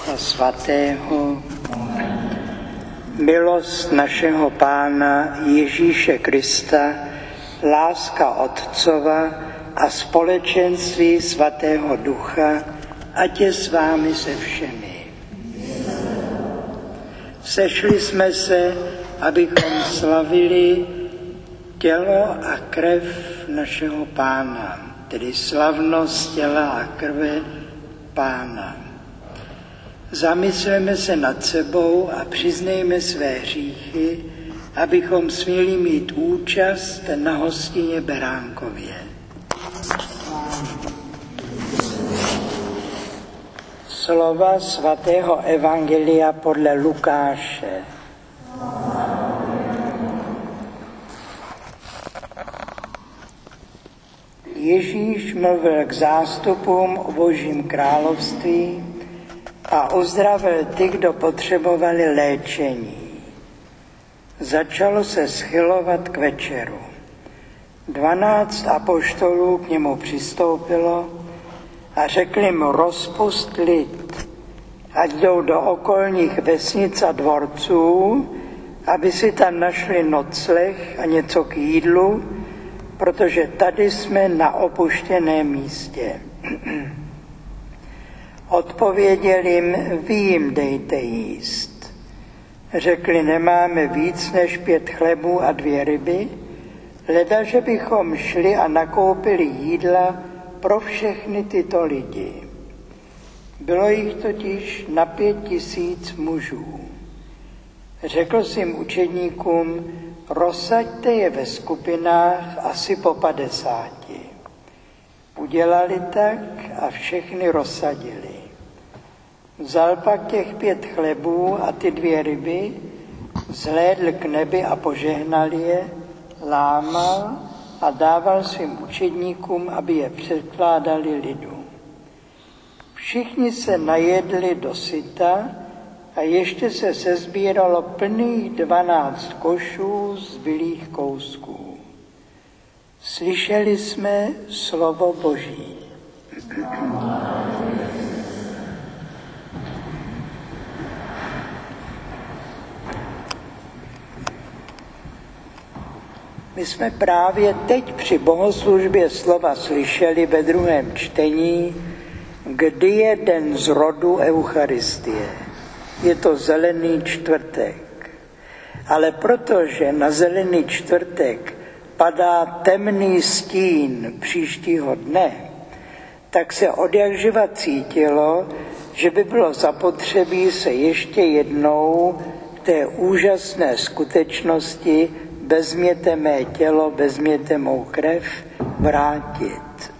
Ducha Svatého, milost našeho Pána Ježíše Krista, láska Otcova a společenství Svatého Ducha, ať je s vámi se všemi. Sešli jsme se, abychom slavili tělo a krev našeho Pána, tedy slavnost těla a krve Pána. Zamysleme se nad sebou a přiznejme své hříchy, abychom směli mít účast na hostině Beránkově. Slova svatého evangelia podle Lukáše. Ježíš mluvil k zástupům o Božím království a uzdravil ty, kdo potřebovali léčení. Začalo se schylovat k večeru. 12 apoštolů k němu přistoupilo a řekli mu: rozpust lid, ať jdou do okolních vesnic a dvorců, aby si tam našli nocleh a něco k jídlu, protože tady jsme na opuštěném místě. Odpověděl jim: vy jim dejte jíst. Řekli: nemáme víc než 5 chlebů a 2 ryby, leda, že bychom šli a nakoupili jídla pro všechny tyto lidi. Bylo jich totiž na 5 000 mužů. Řekl svým učedníkům: rozsaďte je ve skupinách asi po 50. Udělali tak a všechny rozsadili. Vzal pak těch 5 chlebů a ty 2 ryby, vzhlédl k nebi a požehnal je, lámal a dával svým učedníkům, aby je předkládali lidu. Všichni se najedli dosyta a ještě se sesbíralo plných 12 košů zbylých kousků. Slyšeli jsme slovo Boží. My jsme právě teď při bohoslužbě slova slyšeli ve 2. čtení, kdy je den zrodu Eucharistie. Je to Zelený čtvrtek. Ale protože na Zelený čtvrtek padá temný stín příštího dne, tak se odjakživa cítilo, že by bylo zapotřebí se ještě jednou k té úžasné skutečnosti vezměte mé tělo, vezměte mou krev vrátit.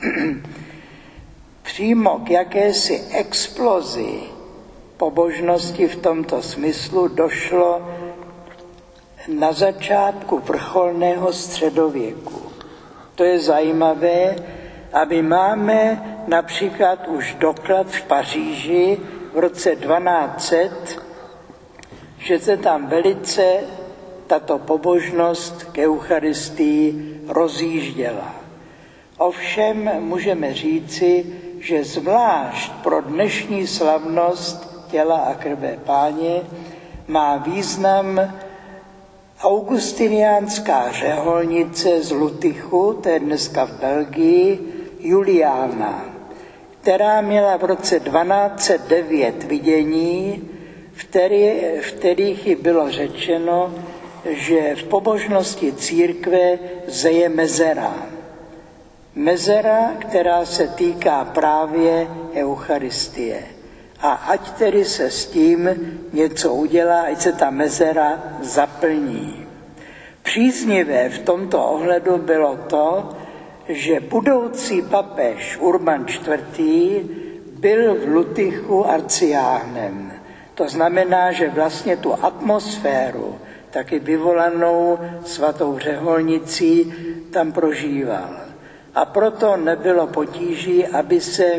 Přímo k jakési explozi pobožnosti v tomto smyslu došlo na začátku vrcholného středověku. To je zajímavé, aby máme například už doklad v Paříži v roce 1200, že se tam velice tato pobožnost k Eucharistii rozjížděla. Ovšem můžeme říci, že zvlášť pro dnešní slavnost těla a krve Páně má význam augustiniánská řeholnice z Lutychu, to je dneska v Belgii, Juliána, která měla v roce 1209 vidění, v kterých jí bylo řečeno, že v pobožnosti církve zeje mezera. Mezera, která se týká právě Eucharistie. A ať tedy se s tím něco udělá, ať se ta mezera zaplní. Příznivé v tomto ohledu bylo to, že budoucí papež Urban IV. Byl v Lutychu arciáhnem. To znamená, že vlastně tu atmosféru, taky vyvolanou svatou řeholnicí, tam prožíval. A proto nebylo potíží, aby se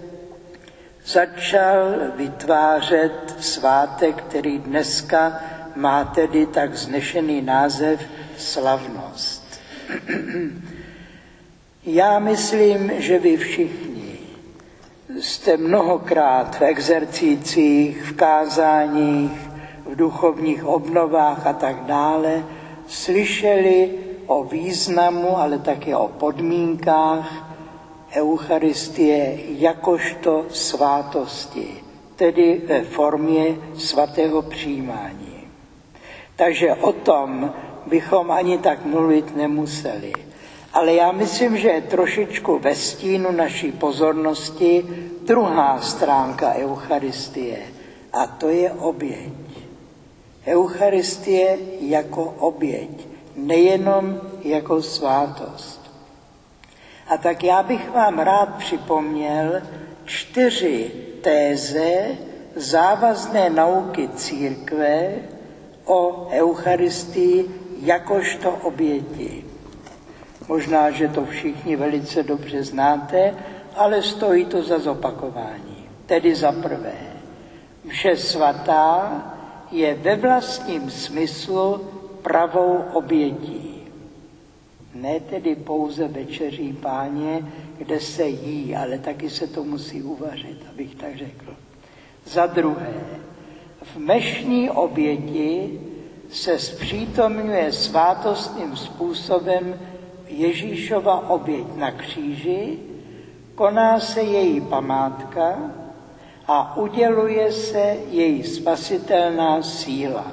začal vytvářet svátek, který dneska má tedy tak vznešený název slavnost. Já myslím, že vy všichni jste mnohokrát v exercících, v kázáních, v duchovních obnovách a tak dále slyšeli o významu, ale také o podmínkách Eucharistie jakožto svátosti, tedy ve formě svatého přijímání. Takže o tom bychom ani tak mluvit nemuseli. Ale já myslím, že je trošičku ve stínu naší pozornosti druhá stránka Eucharistie, a to je oběť. Eucharistie jako oběť, nejenom jako svátost. A tak já bych vám rád připomněl 4 téze závazné nauky církve o Eucharistii jakožto oběti. Možná, že to všichni velice dobře znáte, ale stojí to za zopakování. Tedy za prvé, mše svatá je ve vlastním smyslu pravou obětí. Ne tedy pouze večeří Páně, kde se jí, ale taky se to musí uvařit, abych tak řekl. Za druhé, v mešní oběti se zpřítomňuje svátostným způsobem Ježíšova oběť na kříži, koná se její památka a uděluje se její spasitelná síla.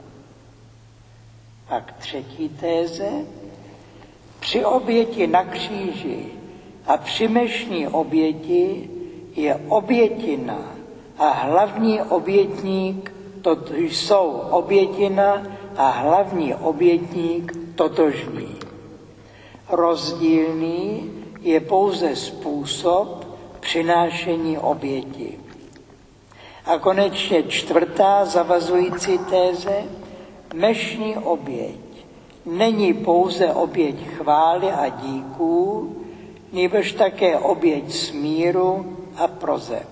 Pak třetí téze. Při oběti na kříži a při mešní oběti je obětina a hlavní obětník, jsou obětina a hlavní obětník totožní. Rozdílný je pouze způsob přinášení oběti. A konečně čtvrtá zavazující téze, mešní oběť není pouze oběť chvály a díků, nýbrž také oběť smíru a proseb.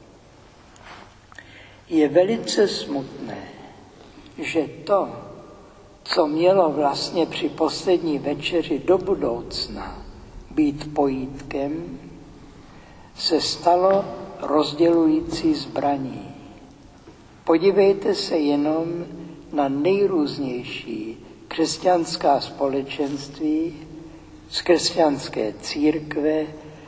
Je velice smutné, že to, co mělo vlastně při poslední večeři do budoucna být pojítkem, se stalo rozdělující zbraní. Podívejte se jenom na nejrůznější křesťanská společenství, z křesťanské církve,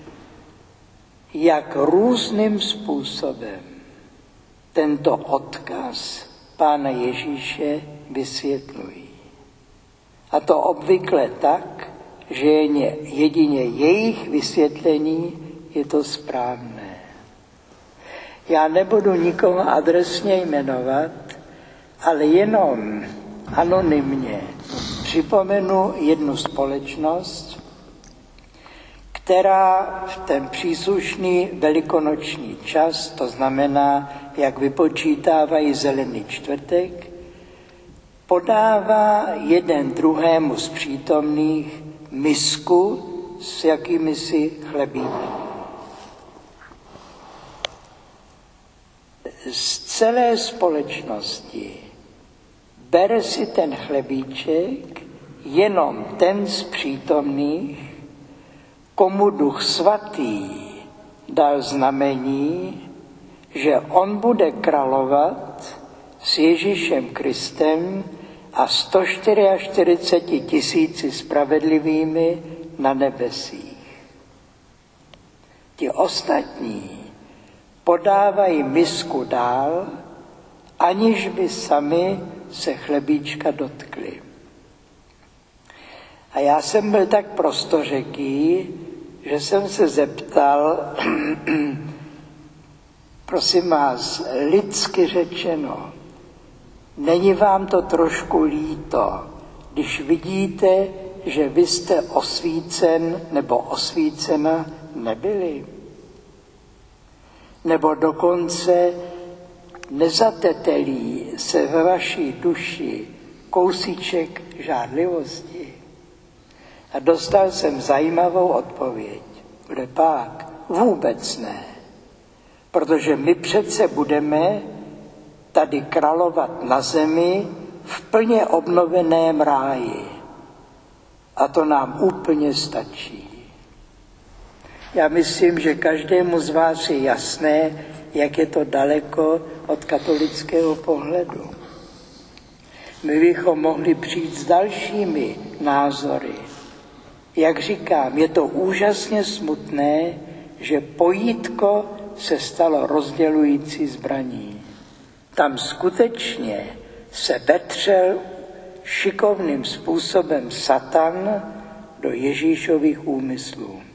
jak různým způsobem tento odkaz Pána Ježíše vysvětlují. A to obvykle tak, že jedině jejich vysvětlení je to správné. Já nebudu nikoho adresně jmenovat, ale jenom anonymně připomenu jednu společnost, která v ten příslušný velikonoční čas, to znamená, jak vypočítávají Zelený čtvrtek, podává jeden druhému z přítomných misku s jakýmisi chlebíky. Z celé společnosti bere si ten chlebíček jenom ten z přítomných, komu Duch Svatý dal znamení, že on bude královat s Ježíšem Kristem a 144 000 spravedlivými na nebesích. Ti ostatní podávají misku dál, aniž by sami se chlebíčka dotkli. A já jsem byl tak prostořeký, že jsem se zeptal, prosím vás, lidsky řečeno, není vám to trošku líto, když vidíte, že vy jste osvícen nebo osvícena nebyli? Nebo dokonce nezatetelí se ve vaší duši kousíček žádlivosti? A dostal jsem zajímavou odpověď. Bude pak vůbec ne. Protože my přece budeme tady královat na zemi v plně obnoveném ráji. A to nám úplně stačí. Já myslím, že každému z vás je jasné, jak je to daleko od katolického pohledu. My bychom mohli přijít s dalšími názory. Jak říkám, je to úžasně smutné, že pojítko se stalo rozdělující zbraní. Tam skutečně se vetřel šikovným způsobem Satan do Ježíšových úmyslů.